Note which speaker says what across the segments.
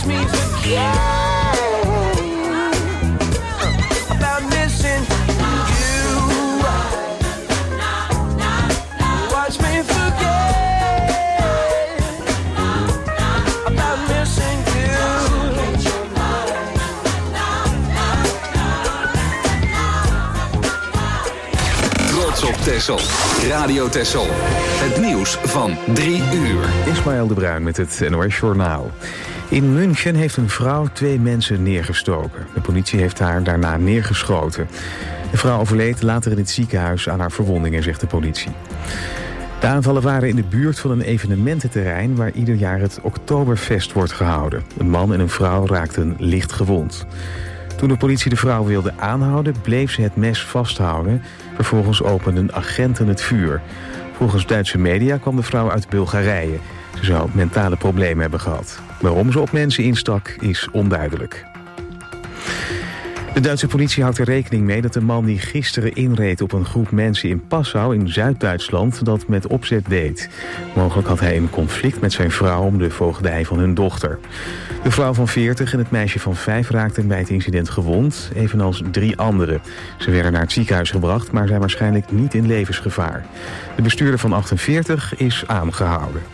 Speaker 1: watch me forget about missing you. Watch me forget about missing you.
Speaker 2: Trots op Texel. Radio Texel. Het nieuws van 3 uur.
Speaker 3: Ismaël de Bruin met het NOS Journaal. In München heeft een vrouw 2 mensen neergestoken. De politie heeft haar daarna neergeschoten. De vrouw overleed later in het ziekenhuis aan haar verwondingen, zegt de politie. De aanvallen waren in de buurt van een evenemententerrein waar ieder jaar het Oktoberfest wordt gehouden. Een man en een vrouw raakten licht gewond. Toen de politie de vrouw wilde aanhouden, bleef ze het mes vasthouden. Vervolgens openden agenten het vuur. Volgens Duitse media kwam de vrouw uit Bulgarije. Ze zou mentale problemen hebben gehad. Waarom ze op mensen instak, is onduidelijk. De Duitse politie houdt er rekening mee dat de man die gisteren inreed op een groep mensen in Passau in Zuid-Duitsland dat met opzet deed. Mogelijk had hij een conflict met zijn vrouw om de voogdij van hun dochter. De vrouw van 40 en het meisje van 5 raakten bij het incident gewond, evenals 3 anderen. Ze werden naar het ziekenhuis gebracht, maar zijn waarschijnlijk niet in levensgevaar. De bestuurder van 48 is aangehouden.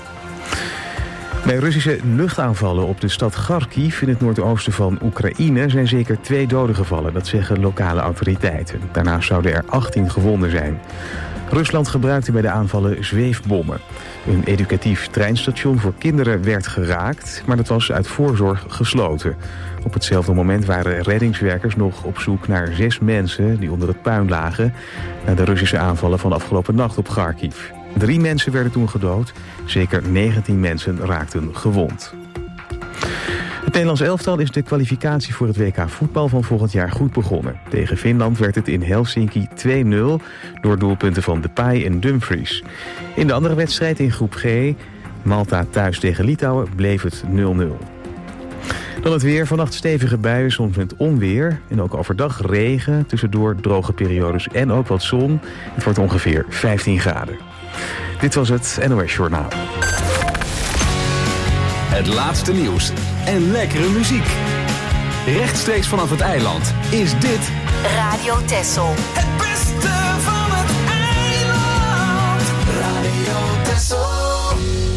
Speaker 3: Bij Russische luchtaanvallen op de stad Kharkiv in het noordoosten van Oekraïne zijn zeker 2 doden gevallen, dat zeggen lokale autoriteiten. Daarnaast zouden er 18 gewonden zijn. Rusland gebruikte bij de aanvallen zweefbommen. Een educatief treinstation voor kinderen werd geraakt, maar dat was uit voorzorg gesloten. Op hetzelfde moment waren reddingswerkers nog op zoek naar 6 mensen die onder het puin lagen na de Russische aanvallen van afgelopen nacht op Kharkiv. 3 mensen werden toen gedood, zeker 19 mensen raakten gewond. Het Nederlands elftal is de kwalificatie voor het WK voetbal van volgend jaar goed begonnen. Tegen Finland werd het in Helsinki 2-0 door doelpunten van Depay en Dumfries. In de andere wedstrijd in groep G, Malta thuis tegen Litouwen, bleef het 0-0. Dan het weer, vannacht stevige buien, soms met onweer. En ook overdag regen, tussendoor droge periodes en ook wat zon. Het wordt ongeveer 15 graden. Dit was het NOS Journaal.
Speaker 2: Het laatste nieuws en lekkere muziek. Rechtstreeks vanaf het eiland is dit
Speaker 4: Radio Texel.
Speaker 1: Het beste van het eiland. Radio Texel.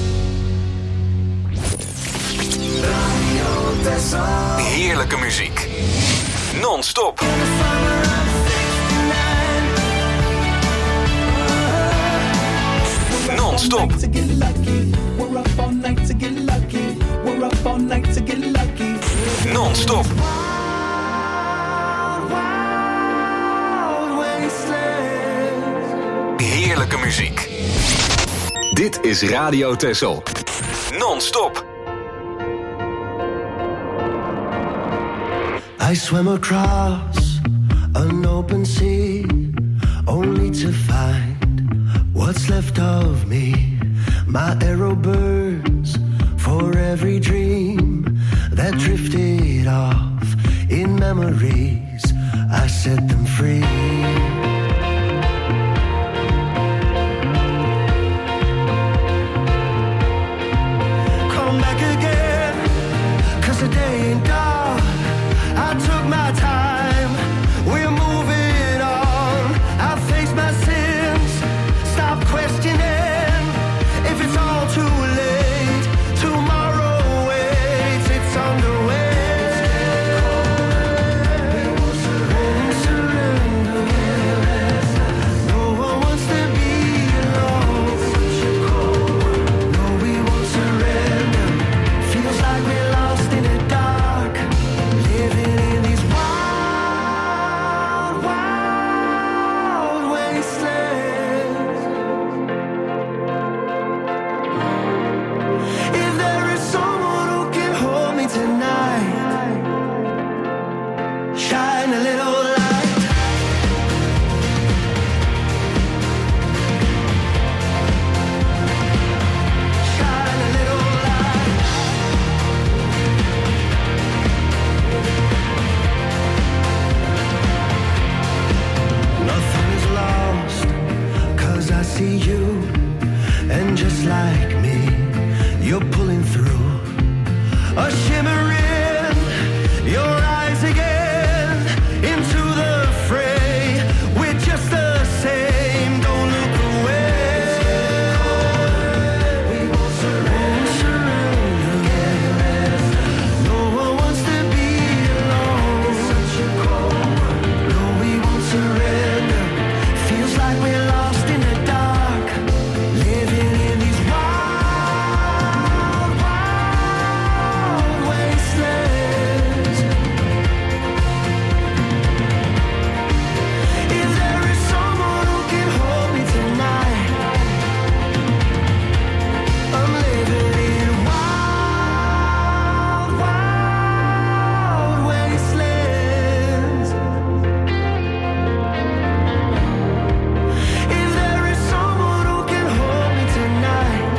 Speaker 1: Radio Texel.
Speaker 2: heerlijke muziek. Non-stop. Non-stop. Non-stop. Heerlijke muziek. Dit is Radio Texel. Non-stop.
Speaker 5: I swam across an open sea, only to find what's left of me. My arrow burns for every dream that drifted off in memories. I set them free. Come back again, 'cause the day ain't done. I took my time, we're moving on. I face my sins, stop questioning. If it's all too late, tomorrow waits, it's underway. We won't surrender. No one wants to be alone. No, we won't surrender. Feels like we're lost in the dark, living in these wild, wild wastelands. If there is someone who can hold me tonight, shine a little light. Shine a little light. Nothing is lost, 'cause I see you, and just like me, you're pulling through. a shimmer in your eyes again, into the fray. We're just the same, don't look away. We won't surrender. No one wants to be alone. Such a cold. No, we won't surrender. Feels like we're lost in the dark, living in these wild, wild wastelands. If there is someone who can hold me tonight, I'm living in wild, wild wastelands. If there is someone who can hold me tonight,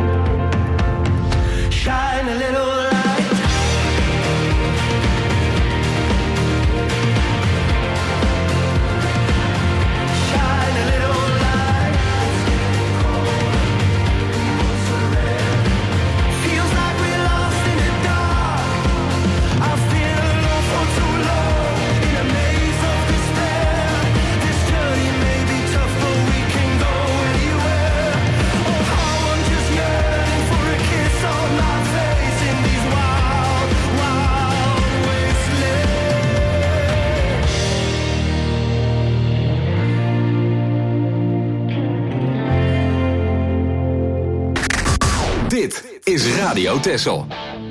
Speaker 5: shine a little light. Shine a little light. Feels like we're lost in the dark. I've been alone for too long, in a maze of despair. This journey may be tough, but we can go anywhere. Oh, how I'm just yearning for a kiss on my face in these wild, wild wastelands.
Speaker 2: Dit is Radio Texel.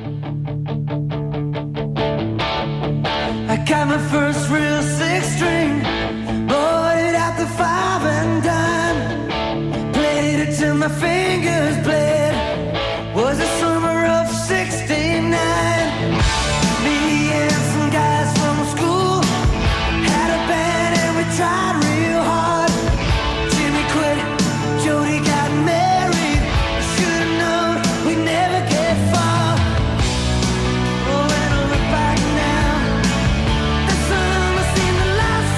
Speaker 5: I got my first real six string, bought it at the five and dime, played it till my fingers bled. Was the summer of '69. Me and some guys from school had a band and we tried real hard. Jimmy quit, Jody got married. Should've known we'd never get far. Oh, when I look back now, the summer seemed to last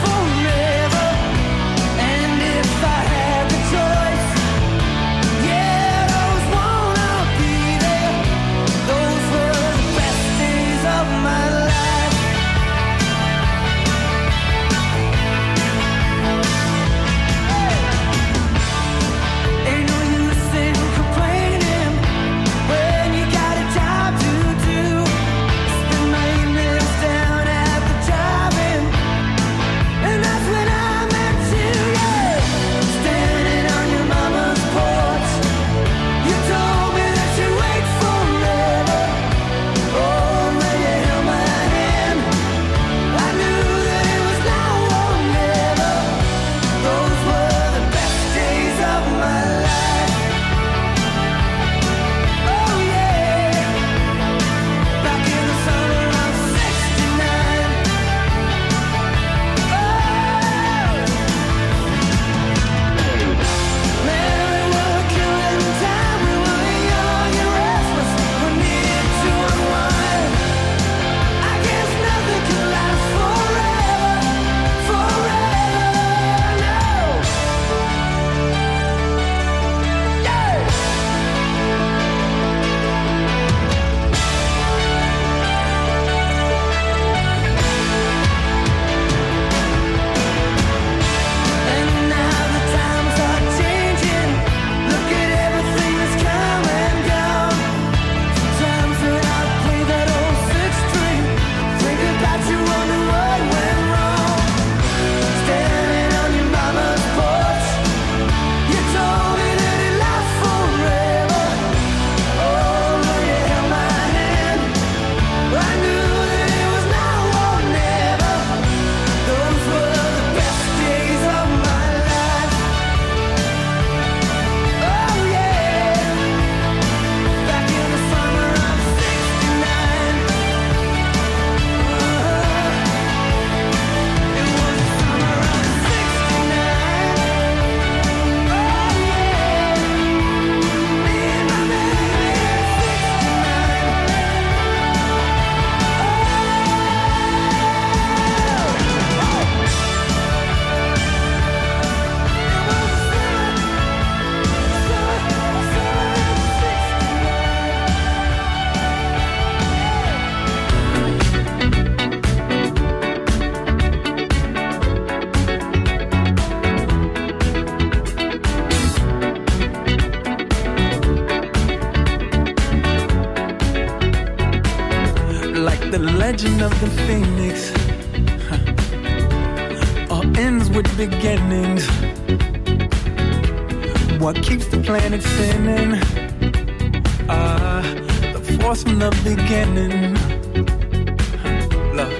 Speaker 1: The legend of the phoenix all ends with beginnings. What keeps the planet spinning? The force from the beginning. Love.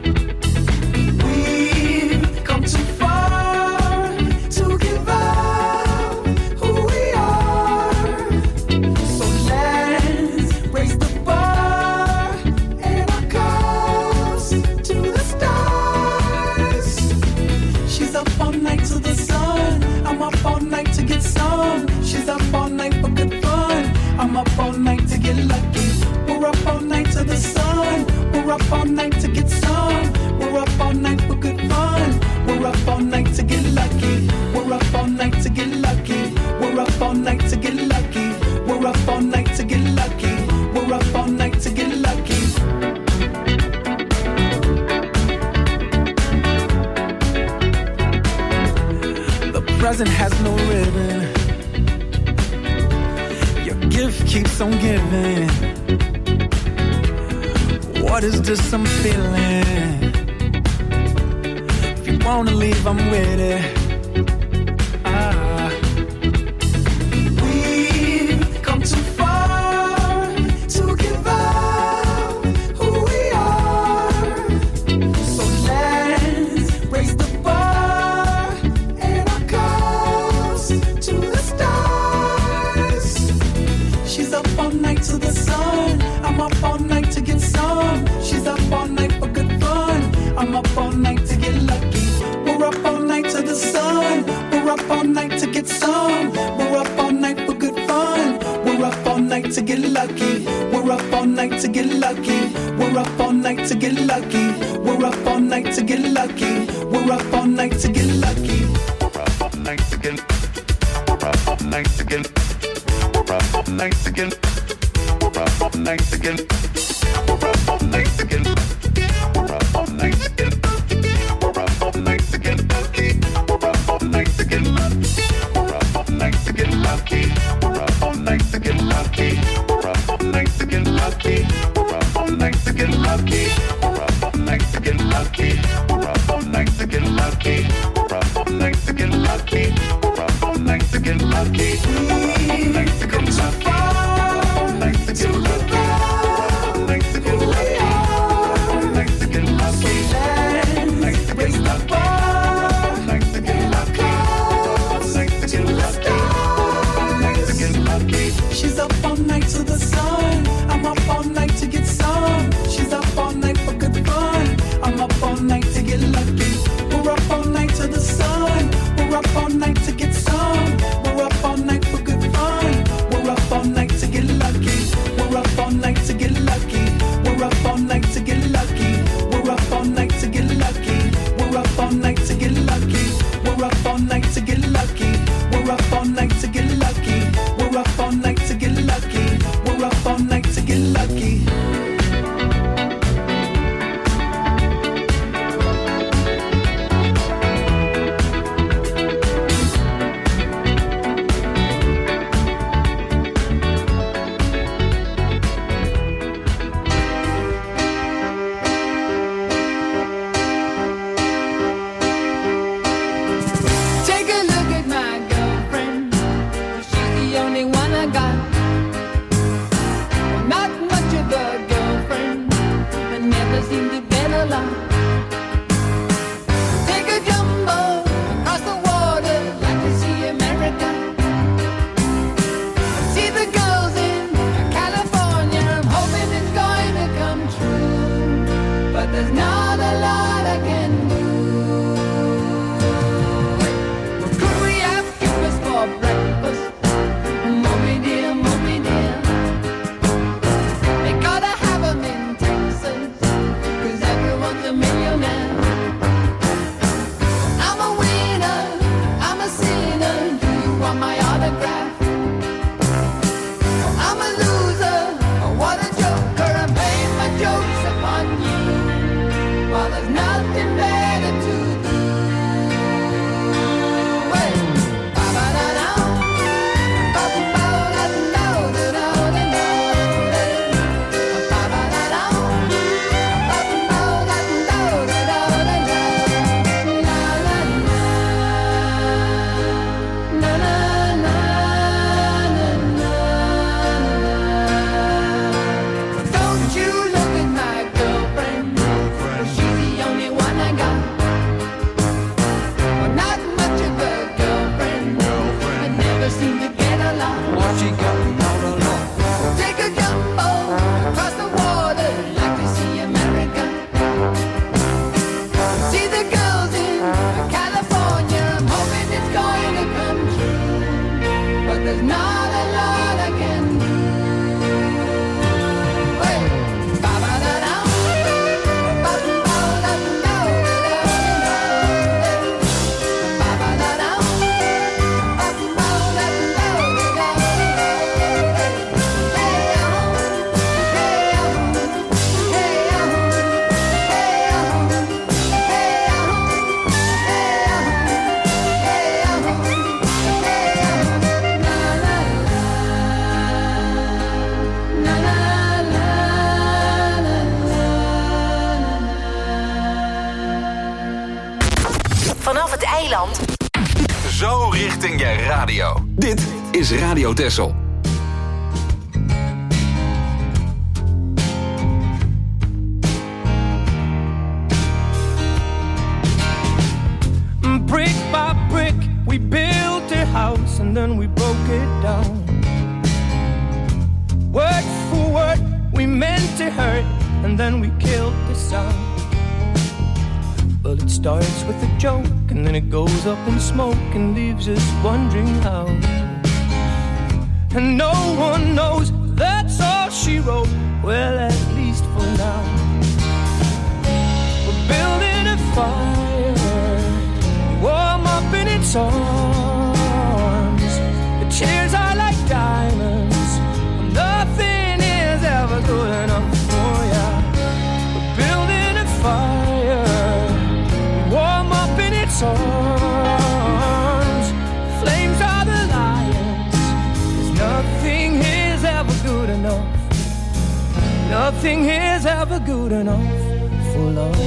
Speaker 1: We've come too far to give up who we are. So let's raise the bar and our cups to the stars. She's up all night to the sun. I'm up all night to get some. She's up all night for good fun. I'm up all night to get lucky. We're up all night to the sun. We're up all night to get some. We're up all night for good fun. We're up all night to get lucky. We're up all night to get lucky. We're up all night to get lucky. We're up all night to get lucky. We're up all night to get lucky. The present has no ribbon. Your gift keeps on giving. What is this I'm feeling? If you wanna leave, I'm with it. We've come too far to give up who we are. So let's raise the bar and our cups to the stars. She's up all night to the sun. I'm up all night to get some. She's up all night for good fun. I'm up all night to get lucky. We're up all night to the sun. We're up all night to get some. We're up all night for good fun. We're up all night to get lucky. We're up all night to get lucky. We're up all night to get lucky. We're up all night to get lucky. We're up all night to get lucky.
Speaker 4: We're up all night to get. We're up all night to get. We're up all night to get. We're up all night to get. We're up all night to get. We're up all night to get. We're up all night to get lucky. We're up all night to get lucky. We're up all night to get lucky. We're up all night to get lucky. We're up all night to get lucky. We're up all night to get lucky. We're up all night to get lucky. We're up all night to get lucky. We're up all night to get lucky. We're up all night to get lucky. We're up all night to get lucky. Night to get lucky. Night to get lucky.
Speaker 6: Eiland.
Speaker 2: Zo richting je radio. Dit is Radio Texel.
Speaker 7: Brick by brick, we built a house and then we broke it down. Word for word, we meant to hurt and then we killed the sound. Well, it starts with a joke and then it goes up in smoke and leaves us wondering how. And no one knows, that's all she wrote, well, at least for now. We're building a fire, warm up in its arms. The tears are like diamonds, nothing is ever good enough for ya. We're building a fire, warm up in its arms. Flames are the lions, 'cause nothing is ever good enough. Nothing is ever good enough for love.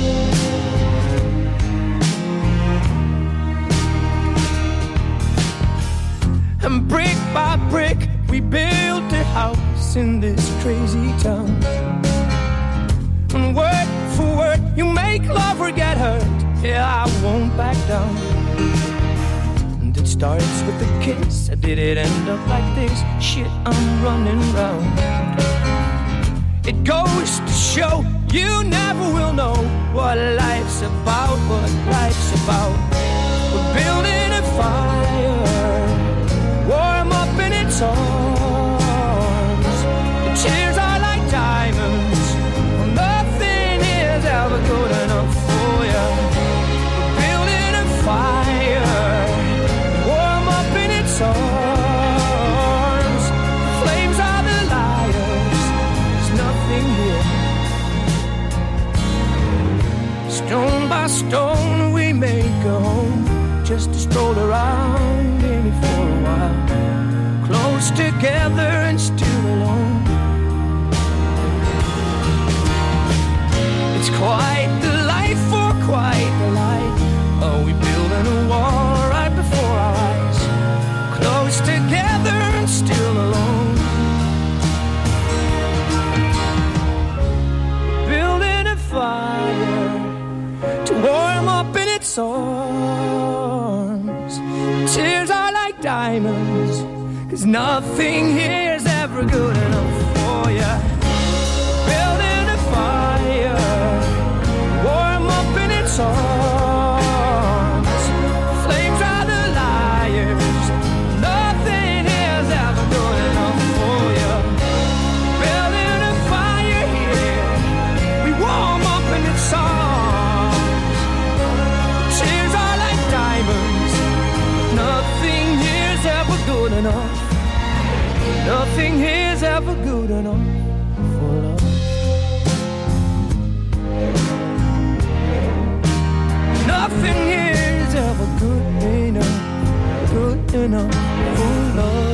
Speaker 7: And brick by brick, we built a house in this crazy town. And word for word, you make love or get hurt. Yeah, I won't back down. And it starts with a kiss. Did it end up like this? Shit, I'm running round. It goes to show you never will know what life's about, what life's about. We're building a fire, warm up in its arms. The tears are like diamonds, nothing is ever good enough for you. We're building a fire, warm up in its arms. Flames are the liars, there's nothing here. Stone by stone we make a home, just to stroll around in it for a while. Close together and still alone. It's quite the life for quite the life. Oh, we building a wall right before our eyes. Close together and still alone. Building a fire to warm up in its arms. Tears are like diamonds, 'cause nothing here is ever good enough for you. Building a fire, warm up in its arms. Flames are the liars, nothing is ever good enough for you. Building a fire here, we warm up in its arms. Tears are like diamonds, nothing here's ever good enough. Nothing here's ever good enough for love. Nothing here's ever good enough for love.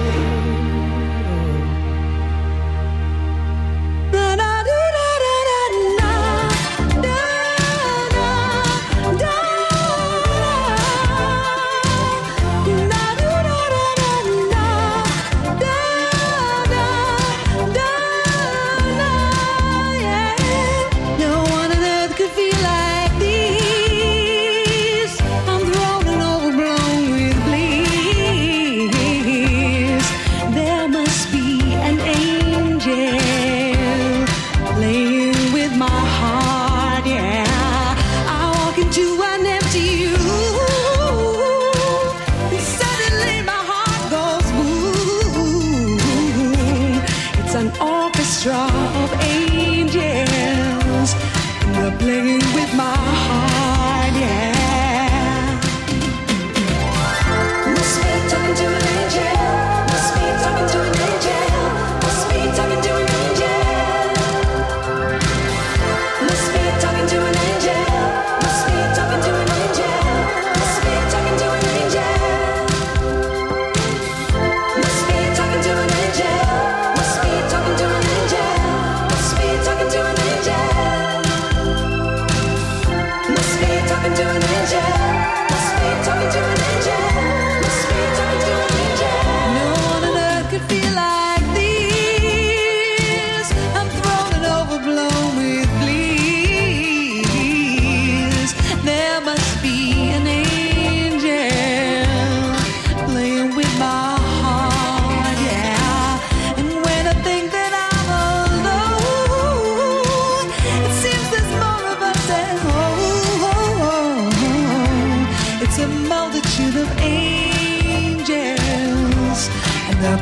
Speaker 8: Of angels, and they're playing with my heart, yeah. Must be talking to an angel. Must be talking to an angel. Must be talking to an angel. Must be talking to an angel. Must be talking to an angel. Must be talking to an angel. Must be talking to an angel. Must be talking to an angel. Must be talking to an angel.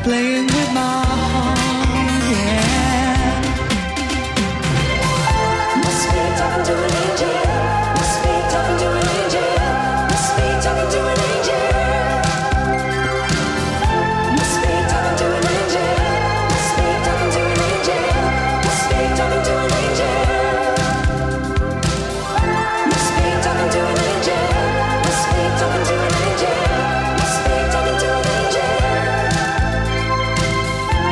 Speaker 1: playing with my heart, yeah.
Speaker 8: Must be talking to an angel. Must be talking to an angel. Must be talking to an angel. Must be talking to an angel. Must be talking to an angel. Must be talking to an angel. Must be talking to an angel. Must be talking to an angel. Must be talking to an angel.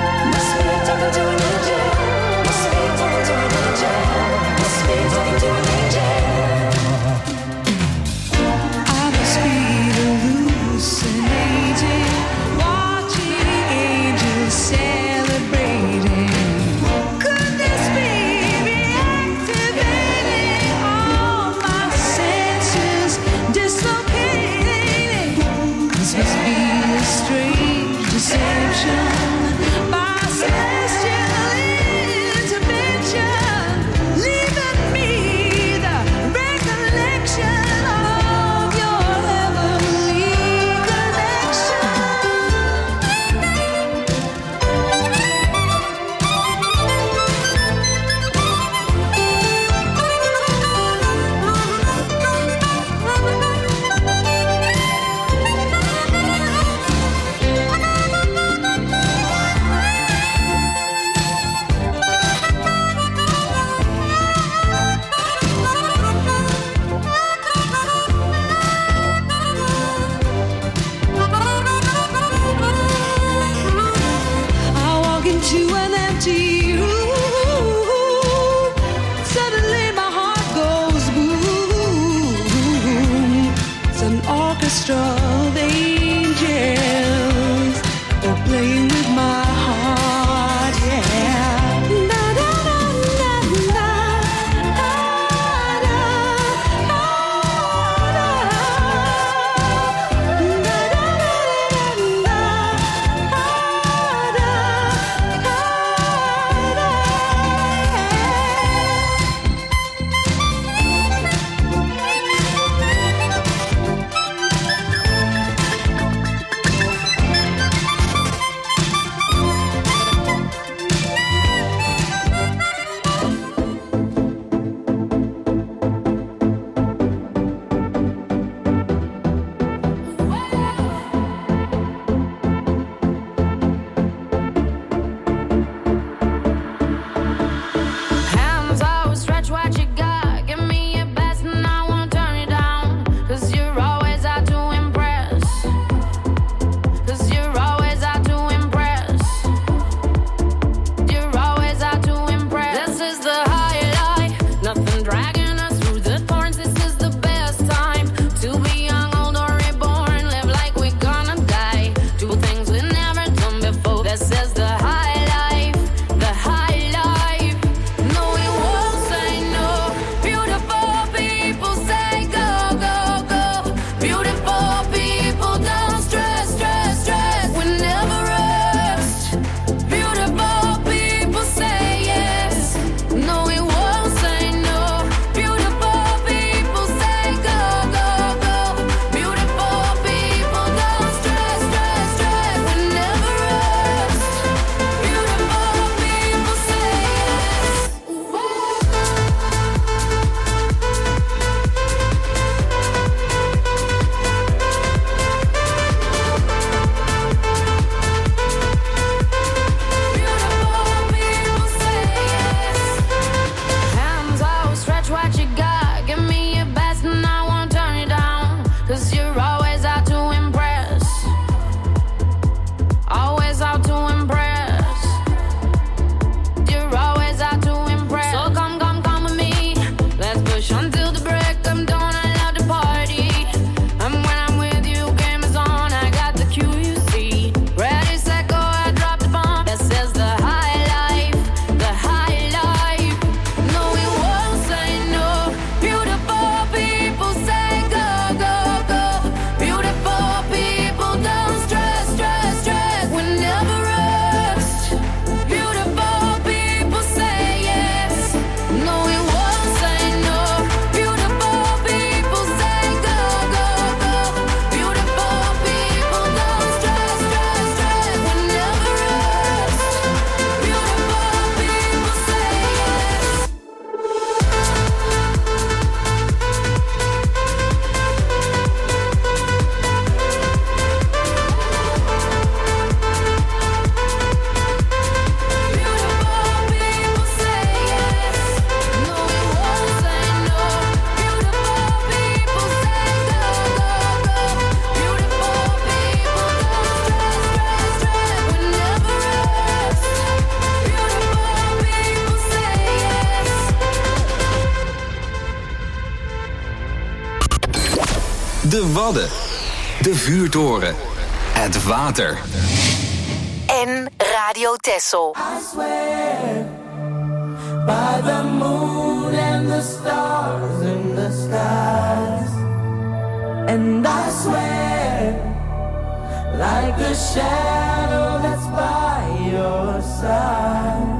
Speaker 2: De Wadden. De Vuurtoren. Het water.
Speaker 6: En Radio Texel.
Speaker 1: I swear by the moon and the stars in the skies. And I swear like a shadow that's by your side.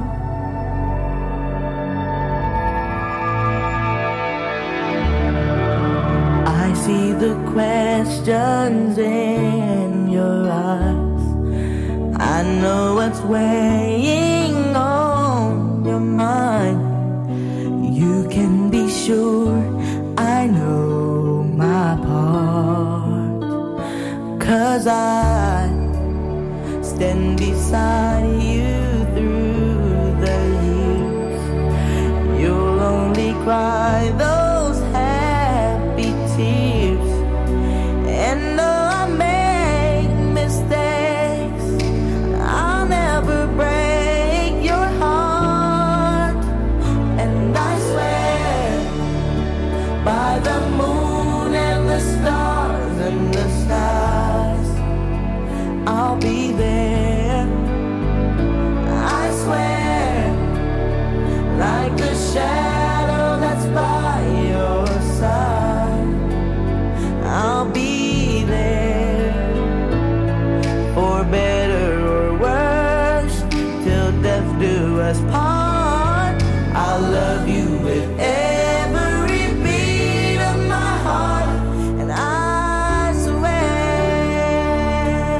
Speaker 1: I see the questions in your eyes. I know what's weighing on your mind. You can be sure I know my part. 'Cause I stand beside you through the years. You'll only cry those happy tears. And though I make mistakes, I'll never break your heart. And I swear by the moon and the stars and the skies, I'll be there. I swear like the shadow that's by your side, I'll be there. For better or worse, till death do us part. I'll love you with every beat of my heart. And I swear,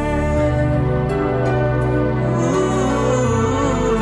Speaker 1: ooh,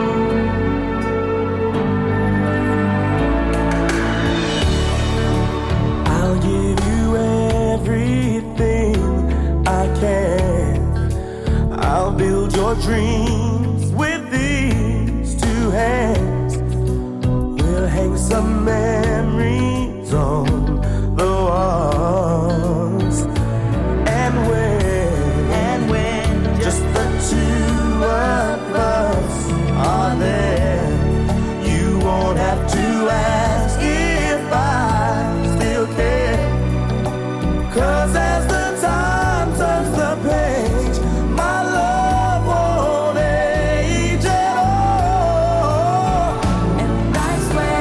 Speaker 1: I'll give you everything I can. I'll build your dreams with these two hands. We'll hang some memories on the walls. And when just the two of us are there, you won't have to ask if I still care. 'Cause as the time turns the page, my love won't age at all. And I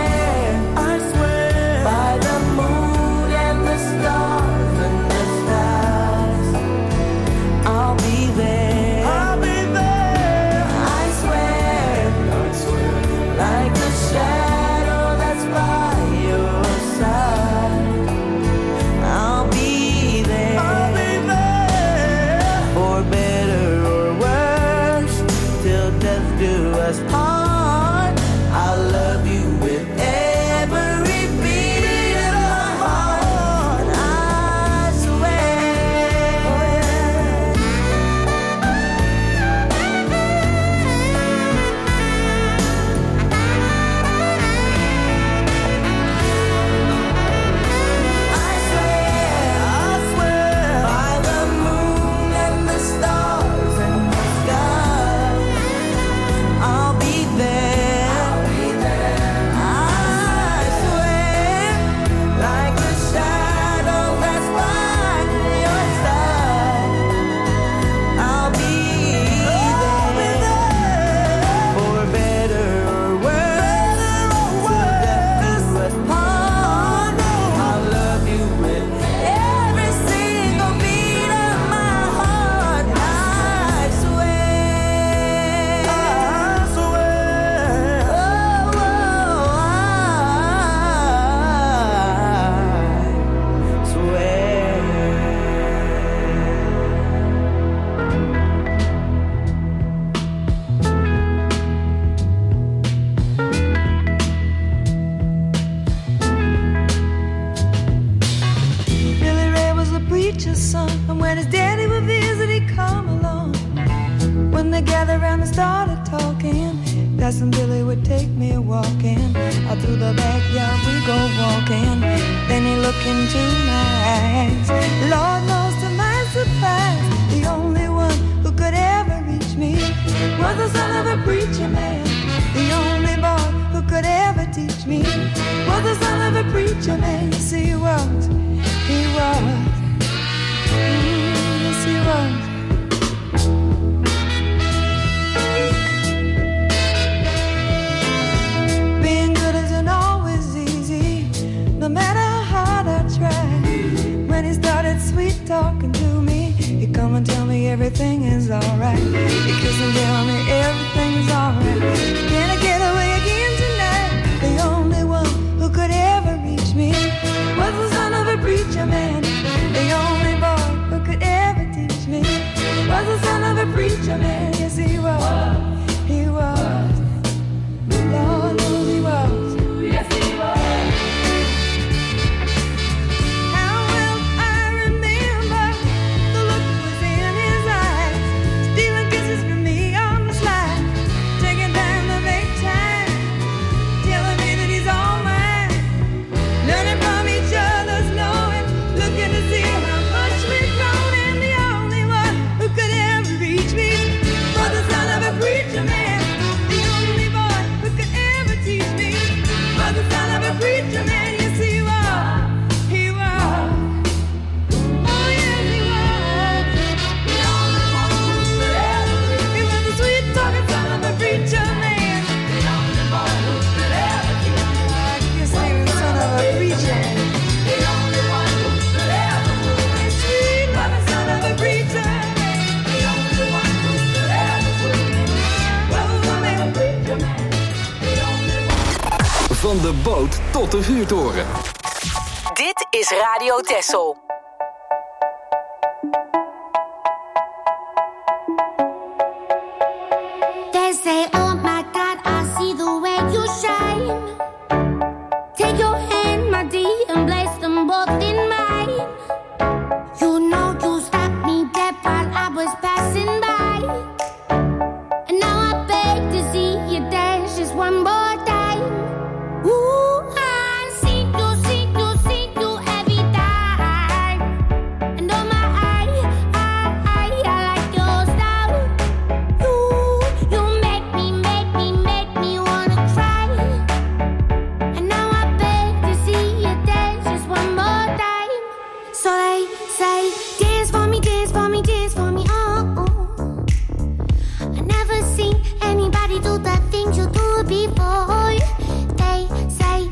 Speaker 1: swear by the moon and the stars and the skies, I'll be there. I'll be there. I swear like the shadow that's by your side, I'll be there. I'll be there. For better or worse, till death do us part. I'll love you with every beat of my heart. And I swear. I swear by the moon and the stars and the sky, I'll be there. I swear like a shadow that's by your side, I'll be there. For better or worse, till death do us part. I'll love you with every single beat of my heart. I swear. I swear.
Speaker 8: Billy Ray was a preacher's son, and when his daddy would visit, he'd come along. When they gathered around and started talking, Cousin Billy would take me walking. Out through the backyard we go walking. Then he looked into my eyes. Lord knows to my surprise, the only one who could ever reach me was the son of a preacher man. The only boy who could ever teach me was the son of a preacher man. Yes, he was. everything is alright. You kiss and tell me everything is alright. Can I get away again tonight? The only one who could ever reach me was the son of a preacher man. The only boy who could ever teach me was the son of a preacher man. Yes, he was. He was. Lord knows he was. Yes, he was. How well I remember the look was in his eyes, stealing kisses from me on the slide, taking time to make time, telling me that he's all mine, learning from each other's knowing, looking to see how much we've grown, and the only one who could ever reach me was the son of a preacher man. The only boy who could ever teach me was the son of a preacher man. Yes, he was. He was. Oh, yes, he was. The only one who could ever reach me. He was the sweet talking son of a preacher man. The only boy who could ever teach me. I guess he was the son of a preacher. The only one who could ever move me. Sweet loving son of a preacher. The only one who could ever move me. Was the son of a preacher man. The only one.
Speaker 2: Van de boot tot de vuurtoren.
Speaker 6: Dit is Radio Texel.
Speaker 9: They say, oh my God, I see the way you shine. Take your hand, my dear, and place them both in mine. You know you stopped me dead while I was passing by. And now I beg to see you dance just one more time. Ooh, I see you every time. And oh my, I like your style. You make me wanna cry. And now I beg to see you dance just one more time. So they say, dance for me, dance for me, dance for me, oh. I never seen anybody do the things you do before. They say,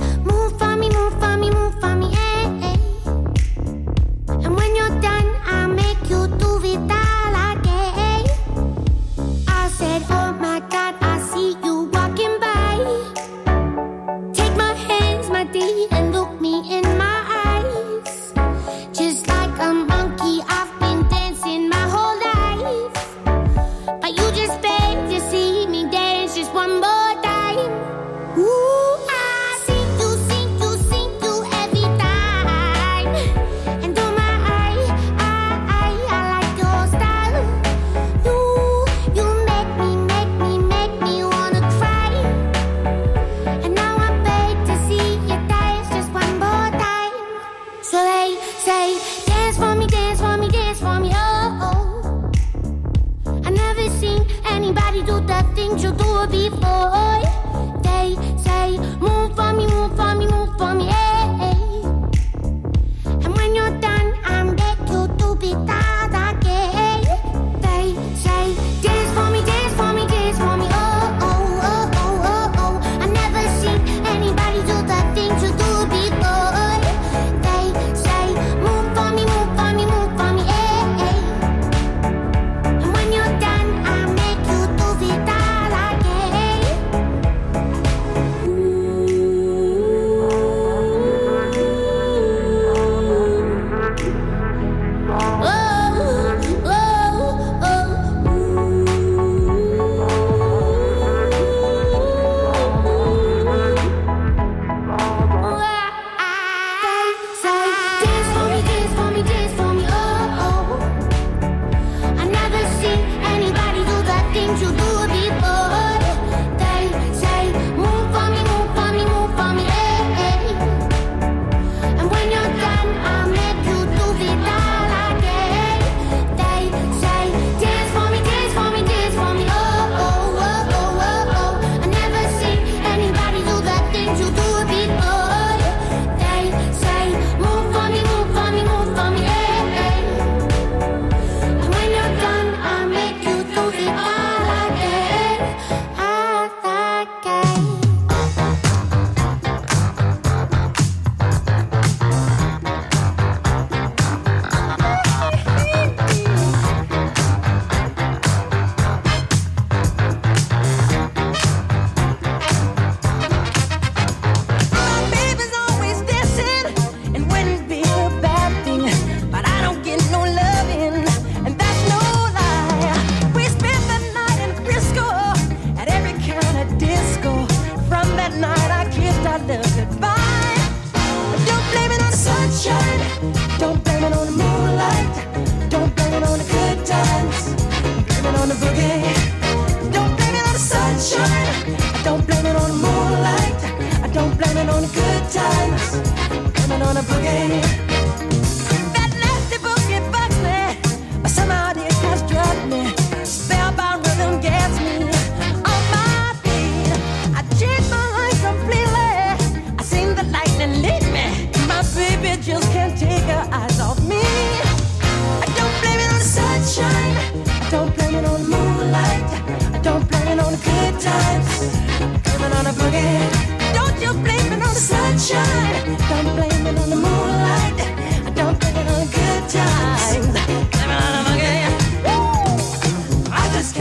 Speaker 8: boogie. That nasty boogie bugs me, but somehow it has drugged me. Spellbound rhythm gets me on my feet. I changed my life completely. I seen the lightning lead me. My baby just can't take her eyes off me. I don't blame it on the sunshine. I don't blame it on the moonlight. I don't blame it on the good times. Blame it on the boogie. Don't you blame it on the sunshine. Don't blame it on the moonlight. I don't blame it on the good times. Blame it on the boogie. I just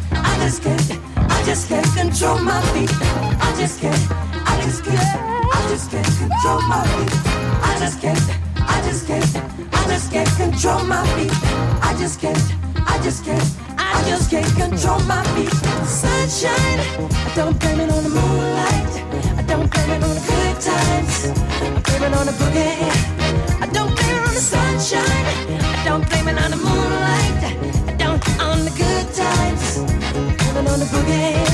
Speaker 8: can't control my feet. I just can't control my feet. I just can't control my feet. I just can't control my feet. Sunshine, I don't blame it on the moonlight. I don't blame it on the good times. I blame it on the boogie. I don't blame it on the sunshine. I don't blame it on the moonlight. I don't on the good times. I blame it on the boogie.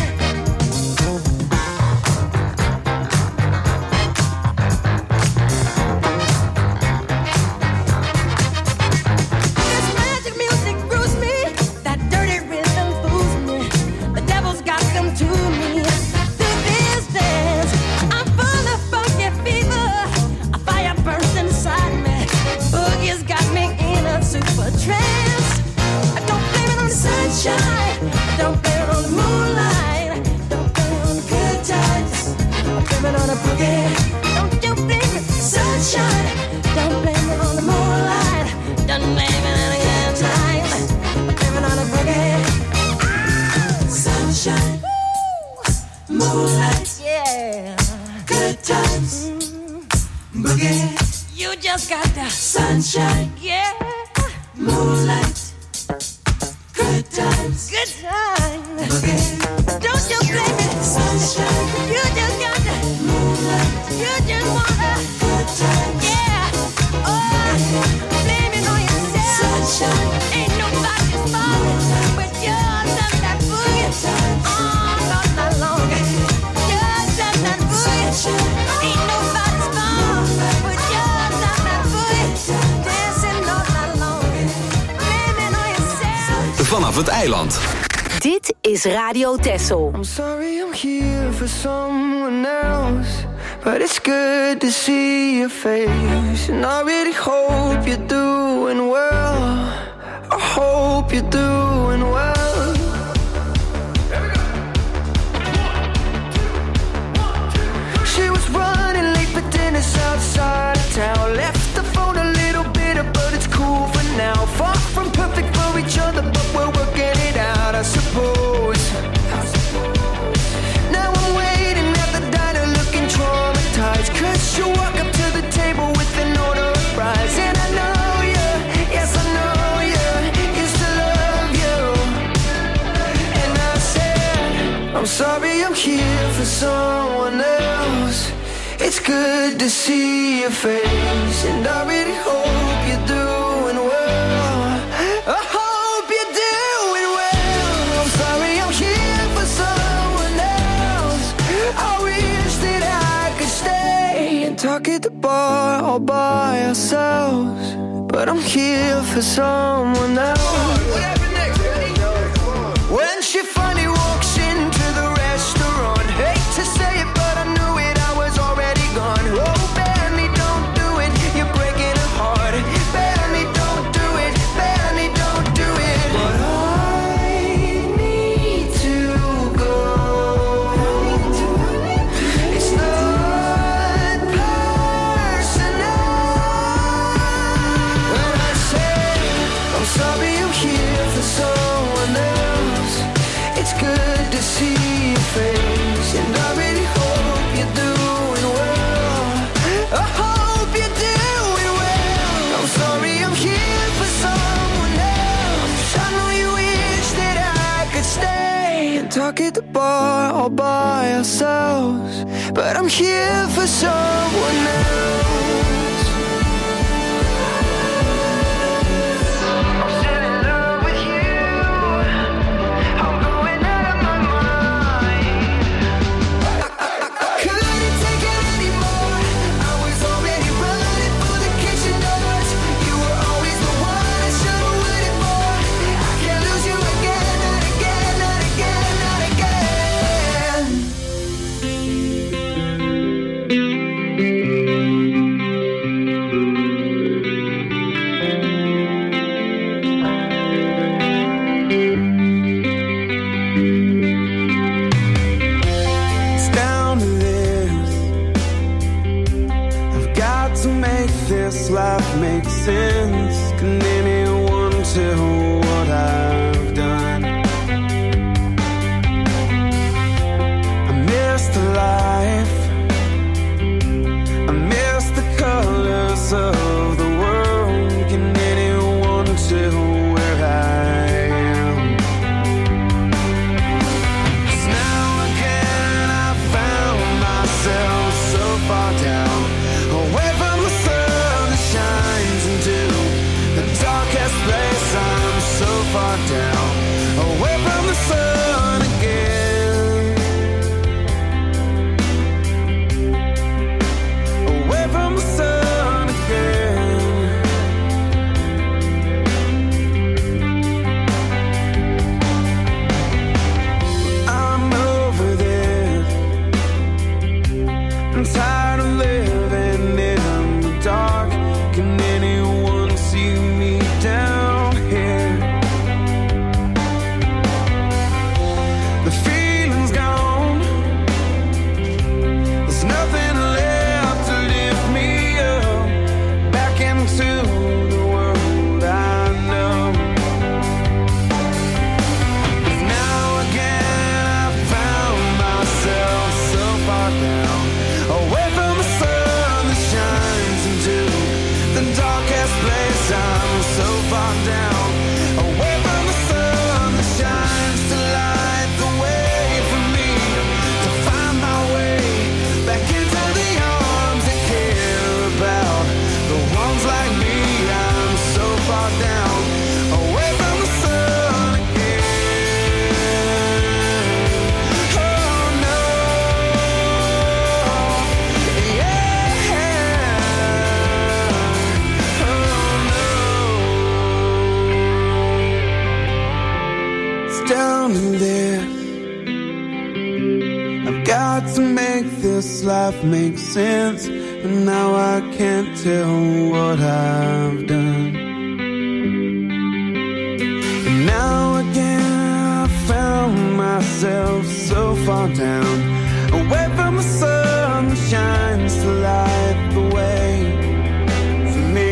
Speaker 8: Sunshine, yeah, moonlight, good times, boogie. Don't you blame it, sunshine. You just got the moonlight. You just wanna good times, yeah. Oh, blame it on yourself, sunshine. Ain't nobody's fault but yours and that boogie. Oh, not that long. Yours and that boogie. Ain't nobody's fault but yours and that boogie.
Speaker 2: Vanaf het eiland.
Speaker 6: Dit is Radio Texel.
Speaker 5: I'm sorry I'm here for someone else, but it's good to see your face. And I really hope you're doing well. I hope you're doing well. She was running late for dinner outside of town. Left the phone a little bitter, but it's cool for now. Far from perfect for each other, but we're working it out, I suppose. Now I'm waiting at the diner looking traumatized, 'cause you walk up to the table with an order of fries. And I know you, yes I know you, used to love you. And I said, I'm sorry I'm here for someone else. It's good to see your face, and I really hope you're doing well. I hope you're doing well. I'm sorry I'm here for someone else. I wish that I could stay and talk at the bar all by ourselves, but I'm here for someone else. What happened next? When she finally walks into the restaurant, hate to say it, but I knew it, I was already gone. Oh, Benny, don't do it, you're breaking her heart. Benny, don't do it, Benny, don't do it. But I need to go. It's not personal. When I say I'm sorry I'm here for someone else, it's good to see your face, and I really hope you're doing well. I hope you're doing well. I'm sorry I'm here for someone else. I know you wish that I could stay and talk at the bar all by ourselves, but I'm here for someone else. I'm still in love with you. I'm going out of my mind. I couldn't take it anymore. I was already running for
Speaker 1: this life make sense? Can anyone tell what I've done? I miss the life, I miss the colors of the world. Can anyone tell where I am? 'Cause now again I found myself so far down, away from the sun that shines into the darkest place. I'm so far down, away from the sun again, away from the sun again. I'm over this, I'm tired of living in the dark. Can anyone see me down here? The feeling's gone, there's nothing left to lift me up back into the world I know. 'Cause now again I found myself so far down, away from the sun that shines into the darkest place. I'm so far down, away from the sun that shines to light the way for me to find my way back into the arms that care about the ones like me. I'm so far down, away from the sun again. Oh no, yeah, oh no. It's down to this, I've got to make this life make sense, but now I can't tell what I've done. And now again I found myself so far down, away from the sun that shines to light the way for me.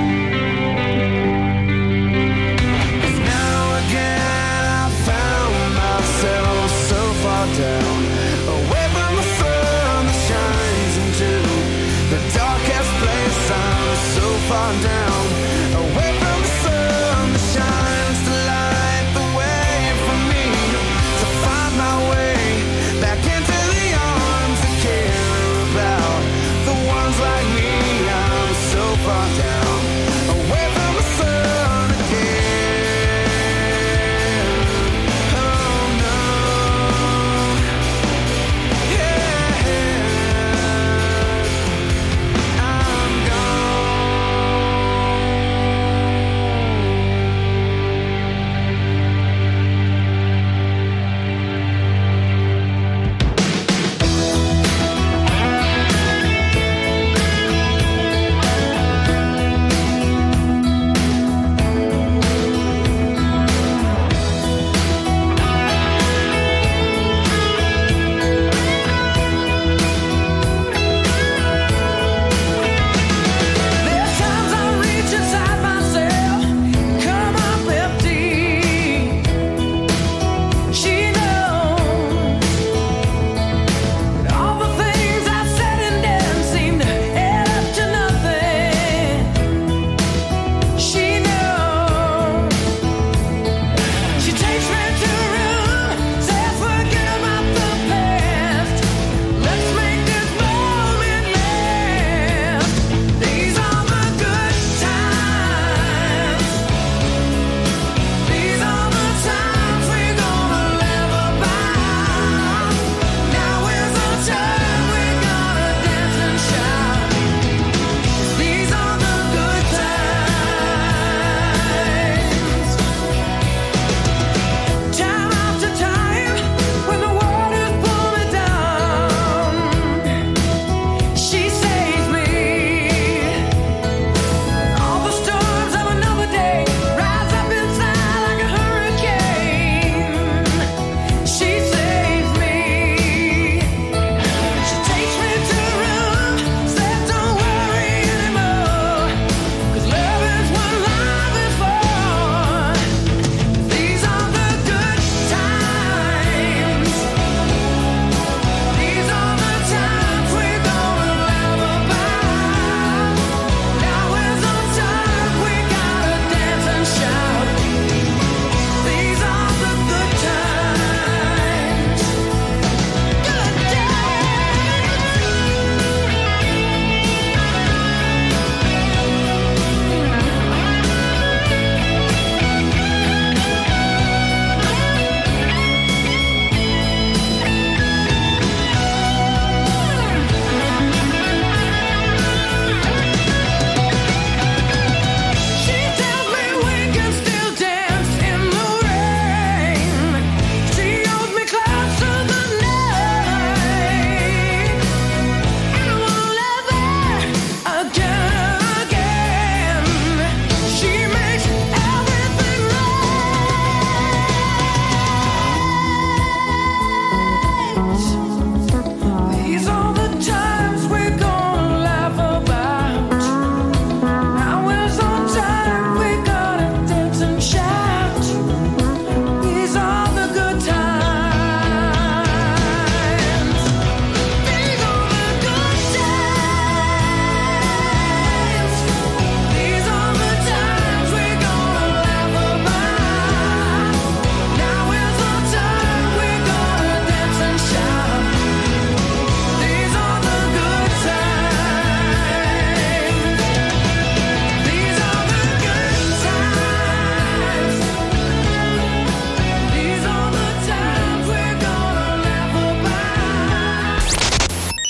Speaker 1: 'Cause now again I found myself so far down, away from the sun that shines into the darkest place. I'm so far down, away from the sun that shines to light the way for me to find my way back into the arms that care.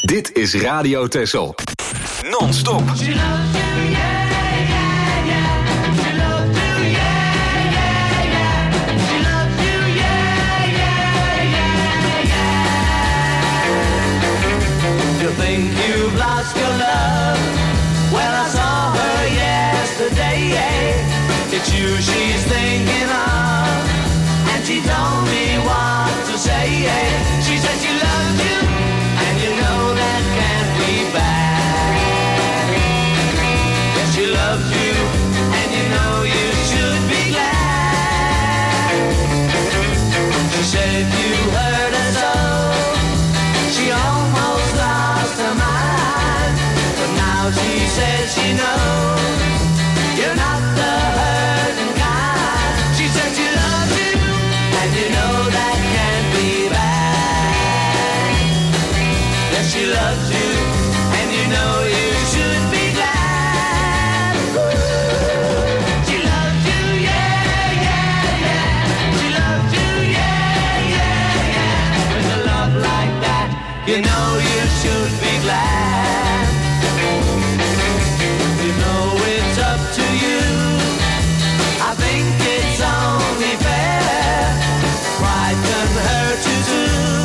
Speaker 2: Dit is Radio Texel. Non-stop.
Speaker 10: You think you've lost your love? Well, I saw her yesterday. It's you she's thinking of, and she told me what to say. She said she loved you, and you know that can't be bad. Yes, she loved you, and you know you should be glad. She said you hurt her so, she almost lost her mind, but now she says she knows you're not the hurting kind. She said she loves you, and you know that can't be bad. Yes, she loves you, and you know you should be glad. She loves you, yeah, yeah, yeah. She loves you, yeah, yeah, yeah. With a love like that, you know you should be glad. You know it's up to you. I think it's only fair. Pride can hurt you too.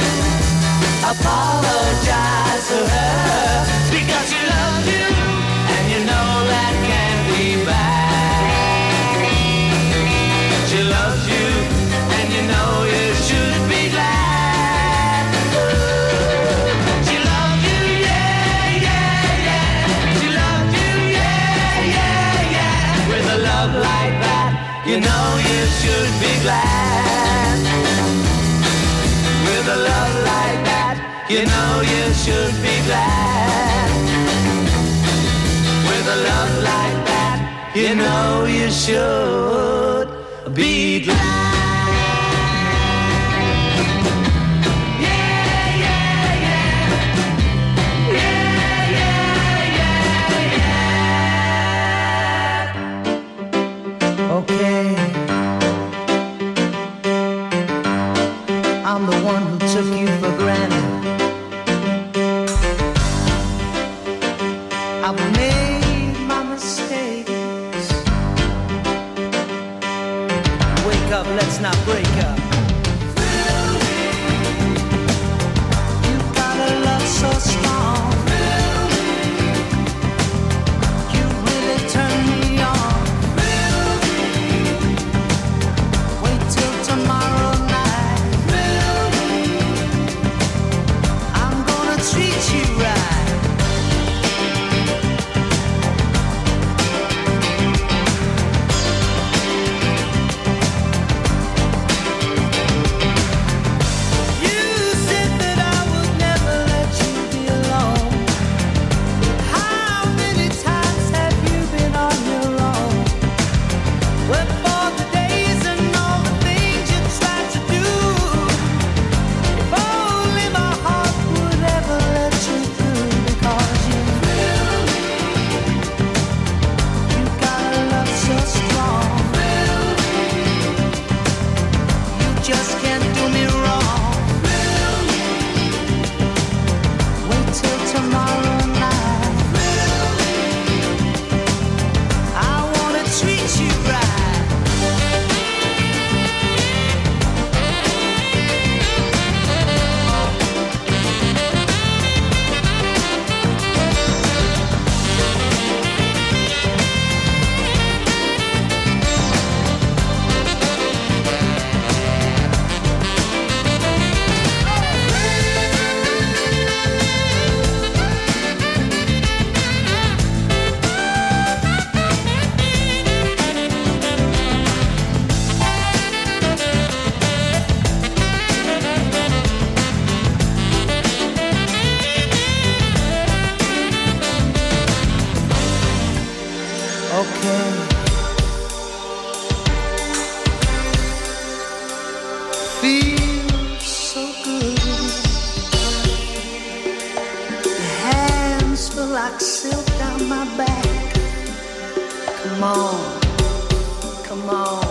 Speaker 10: Apologize to her because she loves you, and you know that can't be bad. She loves you, and you know you should be glad. She loves you, yeah, yeah, yeah. She loves you, yeah, yeah, yeah. With a love like that, you know you should be glad. With a love like that, you know you should be glad. With a love like that, you know you should be glad.
Speaker 11: Okay, I'm the one who took you for granted. I've made my mistakes. Wake up, let's not break up. You got a love so strong. You really turn me on. Wait till tomorrow night. I'm gonna treat you right. like silk down my back. Come on, come on.